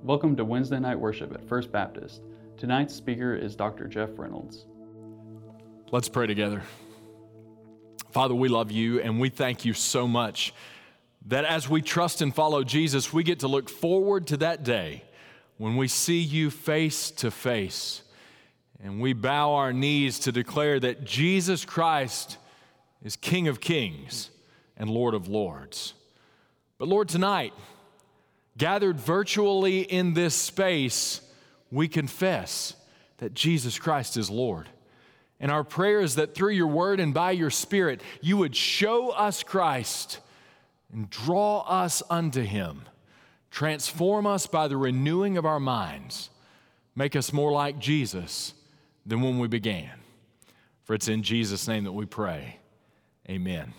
Welcome to Wednesday night worship at First Baptist. Tonight's speaker is Dr. Jeff Reynolds. Let's pray together. Father, we love you and we thank you so much that as we trust and follow Jesus, we get to look forward to that day when we see you face to face and we bow our knees to declare that Jesus Christ is King of Kings and Lord of Lords. But Lord, tonight, gathered virtually in this space, we confess that Jesus Christ is Lord. And our prayer is that through your word and by your Spirit, you would show us Christ and draw us unto him. Transform us by the renewing of our minds. Make us more like Jesus than when we began. For it's in Jesus' name that we pray. Amen.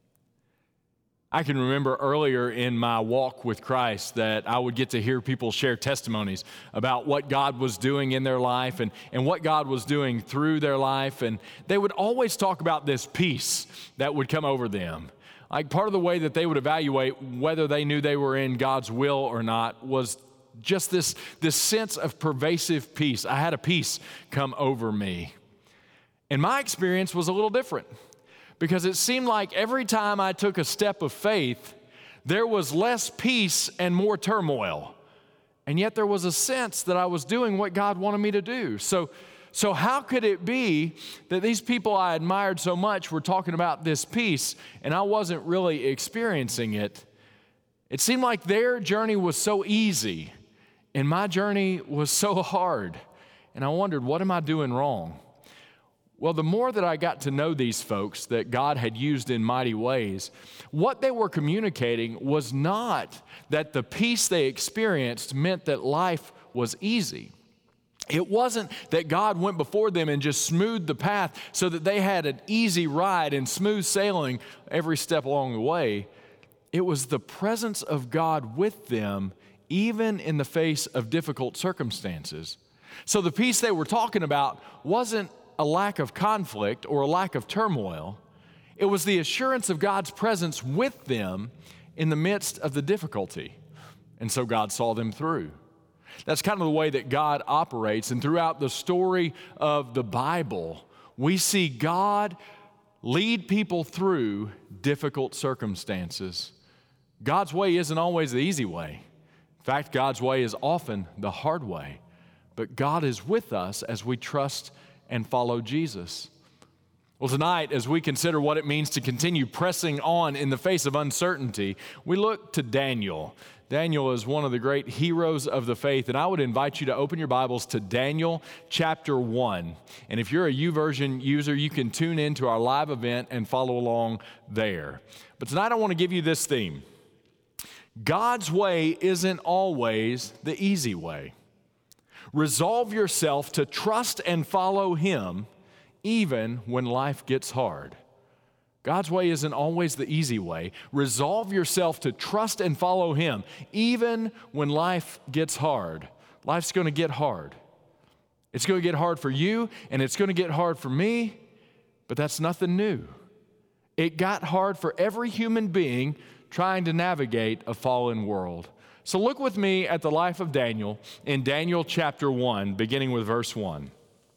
I can remember earlier in my walk with Christ that I would get to hear people share testimonies about what God was doing in their life and what God was doing through their life. And they would always talk about this peace that would come over them. Like part of the way that they would evaluate whether they knew they were in God's will or not was just this sense of pervasive peace. I had a peace come over me. And my experience was a little different, because it seemed like every time I took a step of faith, there was less peace and more turmoil. And yet there was a sense that I was doing what God wanted me to do. So how could it be that these people I admired so much were talking about this peace and I wasn't really experiencing it? It seemed like their journey was so easy and my journey was so hard. And I wondered, what am I doing wrong? Well, the more that I got to know these folks that God had used in mighty ways, what they were communicating was not that the peace they experienced meant that life was easy. It wasn't that God went before them and just smoothed the path so that they had an easy ride and smooth sailing every step along the way. It was the presence of God with them, even in the face of difficult circumstances. So the peace they were talking about wasn't a lack of conflict or a lack of turmoil. It was the assurance of God's presence with them in the midst of the difficulty. And so God saw them through. That's kind of the way that God operates. And throughout the story of the Bible, we see God lead people through difficult circumstances. God's way isn't always the easy way. In fact, God's way is often the hard way. But God is with us as we trust and follow Jesus. Well, tonight, as we consider what it means to continue pressing on in the face of uncertainty, we look to Daniel. Daniel is one of the great heroes of the faith, and I would invite you to open your Bibles to Daniel chapter 1. And if you're a YouVersion user, you can tune into our live event and follow along there. But tonight I want to give you this theme. God's way isn't always the easy way. Resolve yourself to trust and follow him even when life gets hard. God's way isn't always the easy way. Resolve yourself to trust and follow him even when life gets hard. Life's going to get hard. It's going to get hard for you and it's going to get hard for me, but that's nothing new. It got hard for every human being trying to navigate a fallen world. So look with me at the life of Daniel in Daniel chapter 1, beginning with verse 1.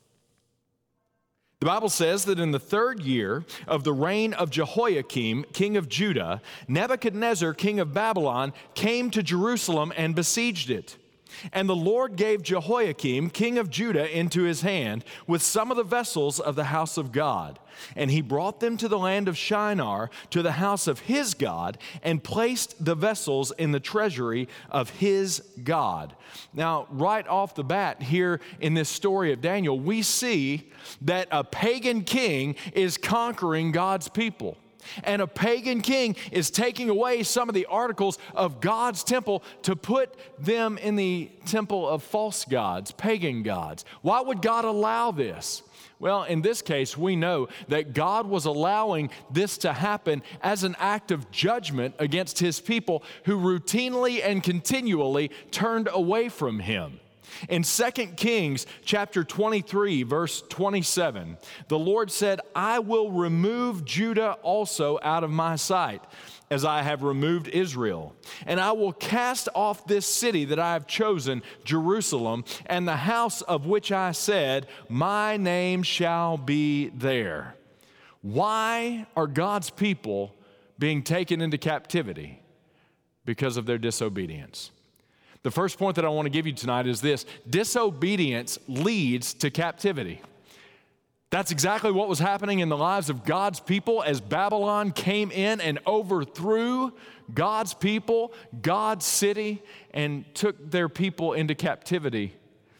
The Bible says that in the 3rd year of the reign of Jehoiakim, king of Judah, Nebuchadnezzar, king of Babylon, came to Jerusalem and besieged it. And the Lord gave Jehoiakim, king of Judah, into his hand with some of the vessels of the house of God. And he brought them to the land of Shinar, to the house of his God, and placed the vessels in the treasury of his God. Now, right off the bat here in this story of Daniel, we see that a pagan king is conquering God's people. And a pagan king is taking away some of the articles of God's temple to put them in the temple of false gods, pagan gods. Why would God allow this? Well, in this case, we know that God was allowing this to happen as an act of judgment against his people who routinely and continually turned away from him. In 2 Kings chapter 23, verse 27, the Lord said, I will remove Judah also out of my sight. as I have removed Israel. And I will cast off this city that I have chosen, Jerusalem, and the house of which I said, my name shall be there. Why are God's people being taken into captivity? Because of their disobedience. The first point that I want to give you tonight is this: disobedience leads to captivity. That's exactly what was happening in the lives of God's people as Babylon came in and overthrew God's people, God's city, and took their people into captivity.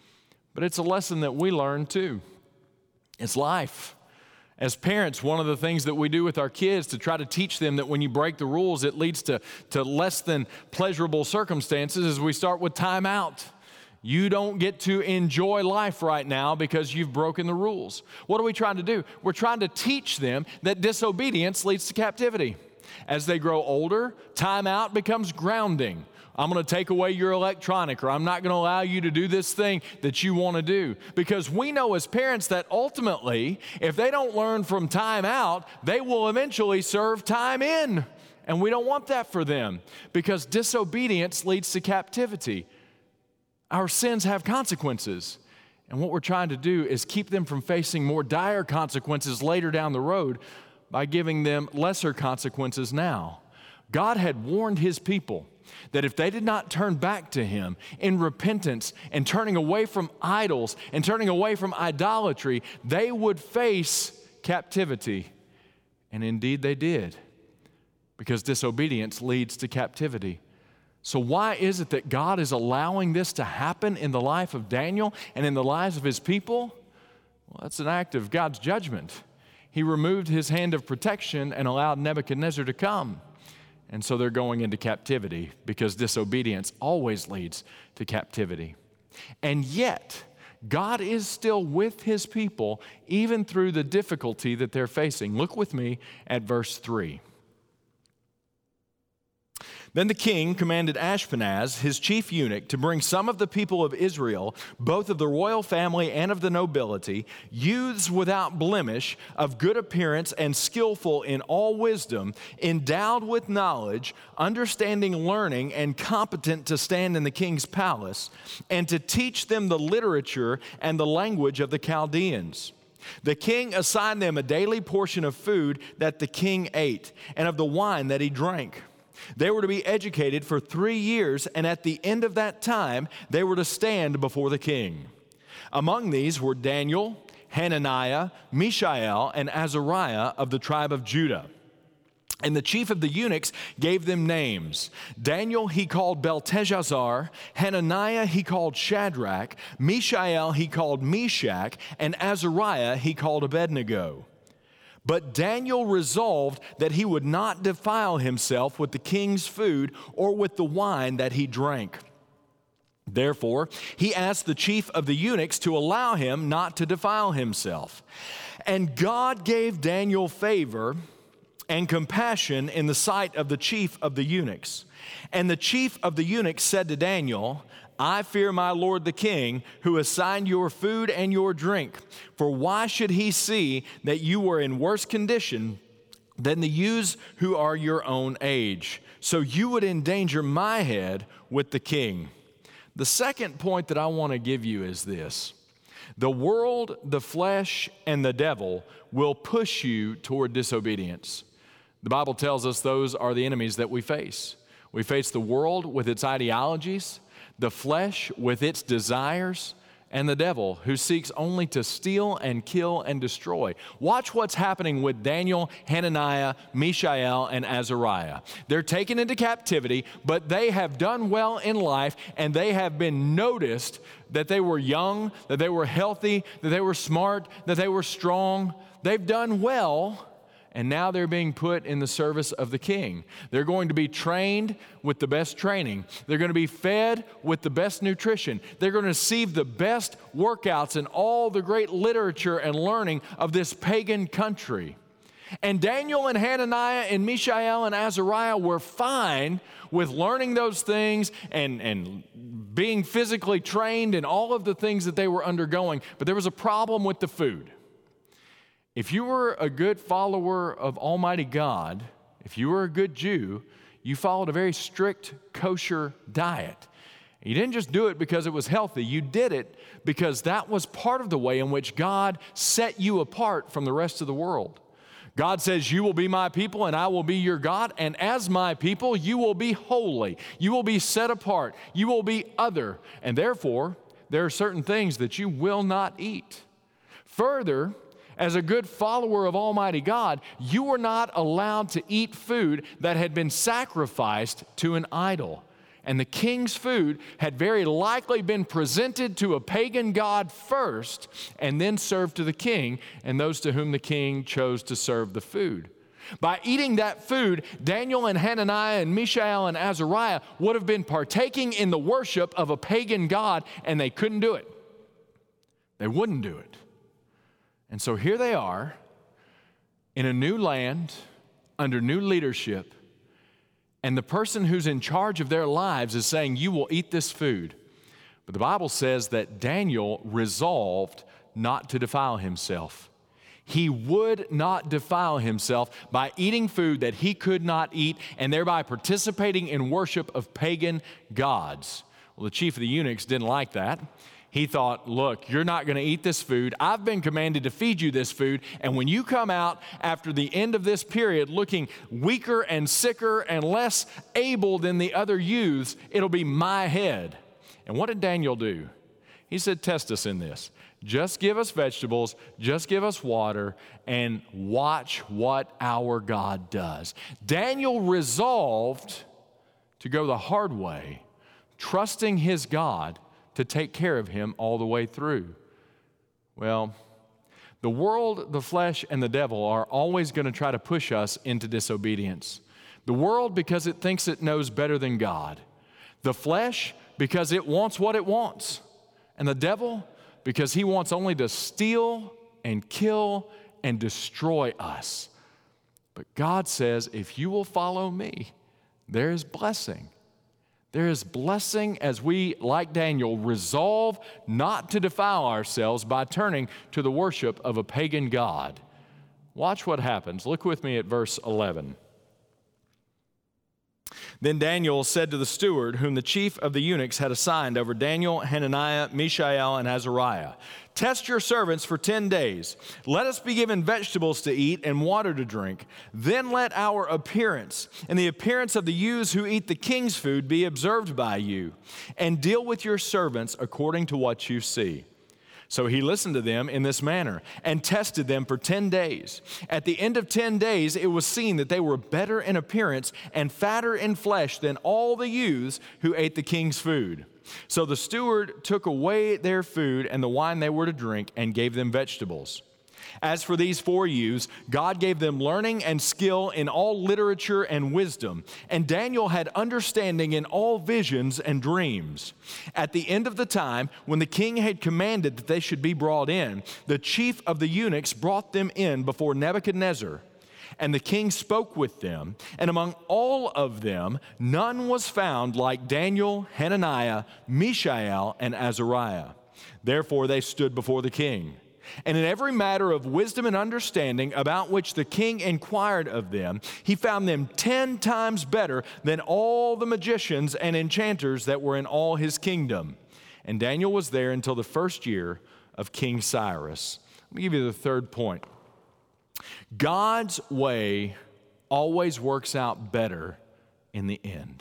But it's a lesson that we learn too. It's life. As parents, one of the things that we do with our kids to try to teach them that when you break the rules, it leads to less than pleasurable circumstances is we start with time out. You don't get to enjoy life right now because you've broken the rules. What are we trying to do? We're trying to teach them that disobedience leads to captivity. As they grow older, time out becomes grounding. I'm going to take away your electronic, or I'm not going to allow you to do this thing that you want to do. Because we know as parents that ultimately, if they don't learn from time out, they will eventually serve time in. And we don't want that for them because disobedience leads to captivity. Our sins have consequences. And what we're trying to do is keep them from facing more dire consequences later down the road by giving them lesser consequences now. God had warned his people that if they did not turn back to him in repentance and turning away from idols and turning away from idolatry, they would face captivity. And indeed they did, because disobedience leads to captivity. So why is it that God is allowing this to happen in the life of Daniel and in the lives of his people? Well, that's an act of God's judgment. He removed his hand of protection and allowed Nebuchadnezzar to come. And so they're going into captivity because disobedience always leads to captivity. And yet, God is still with his people even through the difficulty that they're facing. Look with me at verse 3. Then the king commanded Ashpenaz, his chief eunuch, to bring some of the people of Israel, both of the royal family and of the nobility, youths without blemish, of good appearance and skillful in all wisdom, endowed with knowledge, understanding learning, and competent to stand in the king's palace, and to teach them the literature and the language of the Chaldeans. The king assigned them a daily portion of food that the king ate, and of the wine that he drank. They were to be educated for 3 years, and at the end of that time, they were to stand before the king. Among these were Daniel, Hananiah, Mishael, and Azariah of the tribe of Judah. And the chief of the eunuchs gave them names. Daniel he called Belteshazzar, Hananiah he called Shadrach, Mishael he called Meshach, and Azariah he called Abednego. But Daniel resolved that he would not defile himself with the king's food or with the wine that he drank. Therefore, he asked the chief of the eunuchs to allow him not to defile himself. And God gave Daniel favor and compassion in the sight of the chief of the eunuchs. And the chief of the eunuchs said to Daniel, I fear my lord the king, who assigned your food and your drink. For why should he see that you were in worse condition than the youths who are your own age? So you would endanger my head with the king. The second point that I want to give you is this. The world, the flesh, and the devil will push you toward disobedience. The Bible tells us those are the enemies that we face. We face the world with its ideologies, the flesh with its desires, and the devil who seeks only to steal and kill and destroy. Watch what's happening with Daniel, Hananiah, Mishael, and Azariah. They're taken into captivity, but they have done well in life, and they have been noticed that they were young, that they were healthy, that they were smart, that they were strong. They've done well. And now they're being put in the service of the king. They're going to be trained with the best training. They're going to be fed with the best nutrition. They're going to receive the best workouts and all the great literature and learning of this pagan country. And Daniel and Hananiah and Mishael and Azariah were fine with learning those things and being physically trained in all of the things that they were undergoing. But there was a problem with the food. If you were a good follower of Almighty God, If you were a good Jew, you followed a very strict kosher diet. You didn't just do it because it was healthy. You did it because that was part of the way in which God set you apart from the rest of the world. God says, you will be my people and I will be your God. And as my people, you will be holy. You will be set apart. You will be other. And therefore, there are certain things that you will not eat. Further, as a good follower of Almighty God, you were not allowed to eat food that had been sacrificed to an idol. And the king's food had very likely been presented to a pagan god first and then served to the king and those to whom the king chose to serve the food. By eating that food, Daniel and Hananiah and Mishael and Azariah would have been partaking in the worship of a pagan god, and they couldn't do it. They wouldn't do it. And so here they are in a new land, under new leadership, and the person who's in charge of their lives is saying, you will eat this food. But the Bible says that Daniel resolved not to defile himself. He would not defile himself by eating food that he could not eat and thereby participating in worship of pagan gods. Well, the chief of the eunuchs didn't like that. He thought, look, you're not going to eat this food. I've been commanded to feed you this food. And when you come out after the end of this period looking weaker and sicker and less able than the other youths, it'll be my head. And what did Daniel do? He said, test us in this. Just give us vegetables, just give us water, and watch what our God does. Daniel resolved to go the hard way, trusting his God to take care of him all the way through. Well, the world, the flesh, and the devil are always going to try to push us into disobedience. The world because it thinks it knows better than God. The flesh because it wants what it wants. And the devil because he wants only to steal and kill and destroy us. But God says, if you will follow me, there is blessing. There is blessing as we, like Daniel, resolve not to defile ourselves by turning to the worship of a pagan god. Watch what happens. Look with me at verse 11. Then Daniel said to the steward, whom the chief of the eunuchs had assigned over Daniel, Hananiah, Mishael, and Azariah, test your servants for 10 days. Let us be given vegetables to eat and water to drink. Then let our appearance and the appearance of the youths who eat the king's food be observed by you, and deal with your servants according to what you see. So he listened to them in this manner and tested them for 10 days. At the end of 10 days, it was seen that they were better in appearance and fatter in flesh than all the youths who ate the king's food. So the steward took away their food and the wine they were to drink and gave them vegetables. As for these 4 youths, God gave them learning and skill in all literature and wisdom, and Daniel had understanding in all visions and dreams. At the end of the time, when the king had commanded that they should be brought in, the chief of the eunuchs brought them in before Nebuchadnezzar. And the king spoke with them, and among all of them, none was found like Daniel, Hananiah, Mishael, and Azariah. Therefore they stood before the king. And in every matter of wisdom and understanding about which the king inquired of them, he found them 10 times better than all the magicians and enchanters that were in all his kingdom. And Daniel was there until the first year of King Cyrus. Let me give you the third point. God's way always works out better in the end.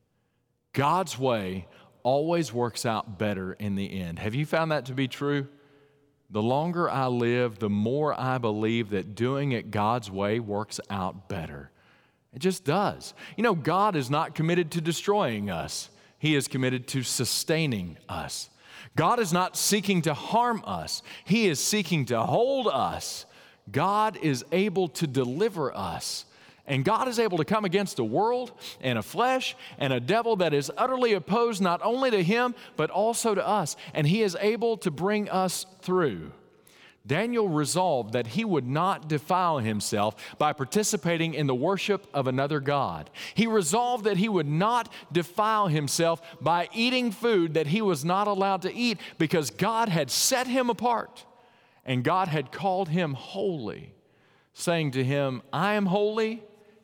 God's way always works out better in the end. Have you found that to be true? The longer I live, the more I believe that doing it God's way works out better. It just does. You know, God is not committed to destroying us. He is committed to sustaining us. God is not seeking to harm us. He is seeking to hold us. God is able to deliver us. And God is able to come against a world and a flesh and a devil that is utterly opposed not only to him, but also to us. And he is able to bring us through. Daniel resolved that he would not defile himself by participating in the worship of another god. He resolved that he would not defile himself by eating food that he was not allowed to eat because God had set him apart and God had called him holy, saying to him, I am holy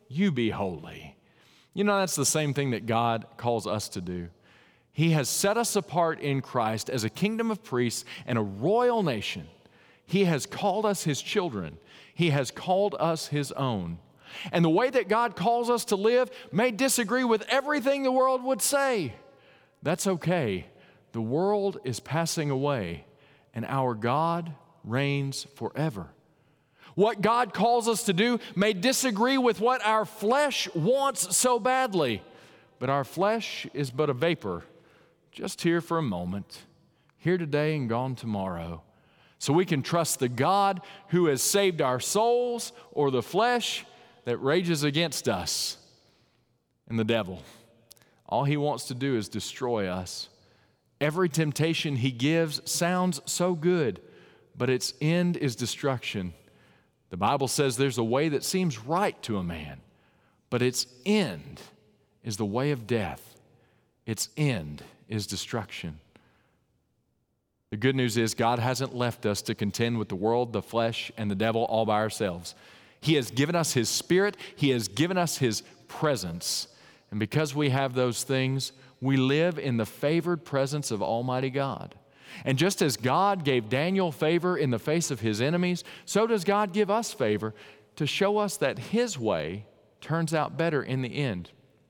you be holy. You know, that's the same thing that God calls us to do. He has set us apart in Christ as a kingdom of priests and a royal nation. He has called us His children. He has called us His own. And the way that God calls us to live may disagree with everything the world would say. That's okay. The world is passing away, and our God reigns forever. What God calls us to do may disagree with what our flesh wants so badly, but our flesh is but a vapor, just here for a moment, here today and gone tomorrow. So we can trust the God who has saved our souls, or the flesh that rages against us. And the devil, all he wants to do is destroy us. Every temptation he gives sounds so good, but its end is destruction. The Bible says there's a way that seems right to a man, but its end is the way of death. Its end is destruction. The good news is God hasn't left us to contend with the world, the flesh, and the devil all by ourselves. He has given us His Spirit. He has given us His presence. And because we have those things, we live in the favored presence of Almighty God. And just as God gave Daniel favor in the face of his enemies, so does God give us favor to show us that His way turns out better in the end.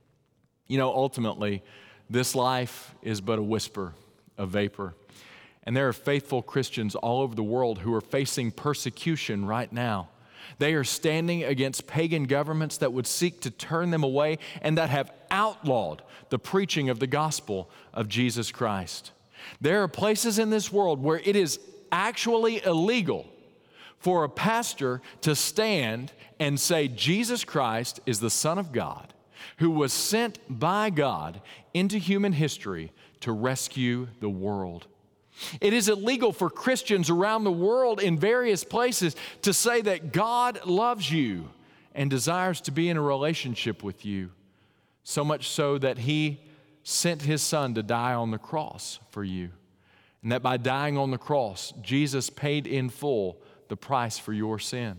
You know, ultimately, this life is but a whisper, a vapor. And there are faithful Christians all over the world who are facing persecution right now. They are standing against pagan governments that would seek to turn them away and that have outlawed the preaching of the gospel of Jesus Christ. There are places in this world where it is actually illegal for a pastor to stand and say Jesus Christ is the Son of God, who was sent by God into human history to rescue the world. It is illegal for Christians around the world in various places to say that God loves you and desires to be in a relationship with you, so much so that He sent His Son to die on the cross for you, and that by dying on the cross, Jesus paid in full the price for your sin.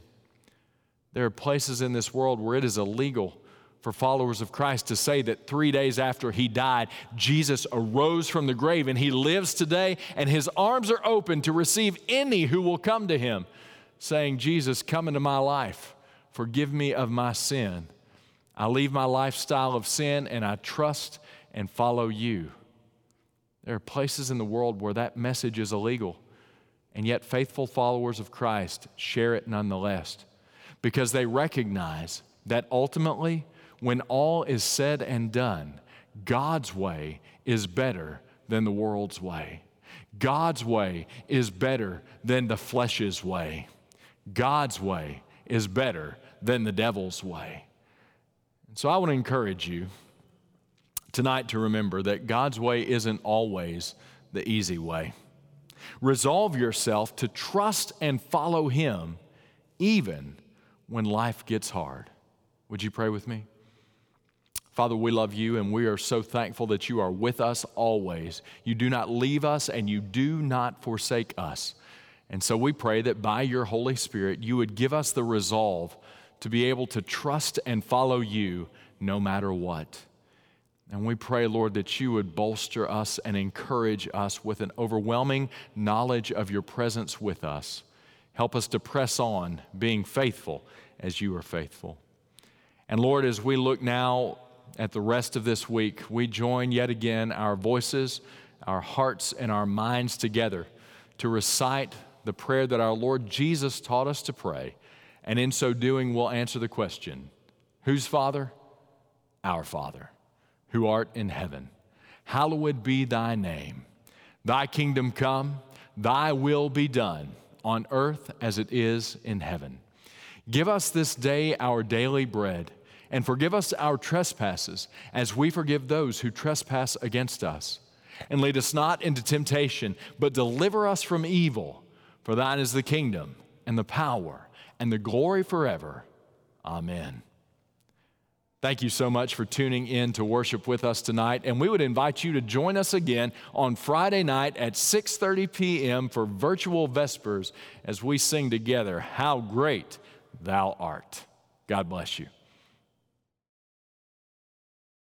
There are places in this world where it is illegal for followers of Christ to say that 3 days after He died, Jesus arose from the grave and He lives today, and His arms are open to receive any who will come to Him, saying, Jesus, come into my life, forgive me of my sin. I leave my lifestyle of sin and I trust and follow you. There are places in the world where that message is illegal, and yet faithful followers of Christ share it nonetheless, because they recognize that ultimately, when all is said and done, God's way is better than the world's way. God's way is better than the flesh's way. God's way is better than the devil's way. And so I want to encourage you tonight to remember that God's way isn't always the easy way. Resolve yourself to trust and follow Him even when life gets hard. Would you pray with me? Father, we love You, and we are so thankful that You are with us always. You do not leave us, and You do not forsake us. And so we pray that by Your Holy Spirit, You would give us the resolve to be able to trust and follow You no matter what. And we pray, Lord, that You would bolster us and encourage us with an overwhelming knowledge of Your presence with us. Help us to press on, being faithful as You are faithful. And Lord, as we look now at the rest of this week, we join yet again our voices, our hearts, and our minds together to recite the prayer that our Lord Jesus taught us to pray. And in so doing, we'll answer the question, whose Father? Our Father, who art in heaven. Hallowed be Thy name. Thy kingdom come, Thy will be done on earth as it is in heaven. Give us this day our daily bread, and forgive us our trespasses as we forgive those who trespass against us. And lead us not into temptation, but deliver us from evil. For Thine is the kingdom and the power and the glory forever. Amen. Thank you so much for tuning in to worship with us tonight, and we would invite you to join us again on Friday night at 6:30 p.m. for virtual Vespers as we sing together, How Great Thou Art. God bless you.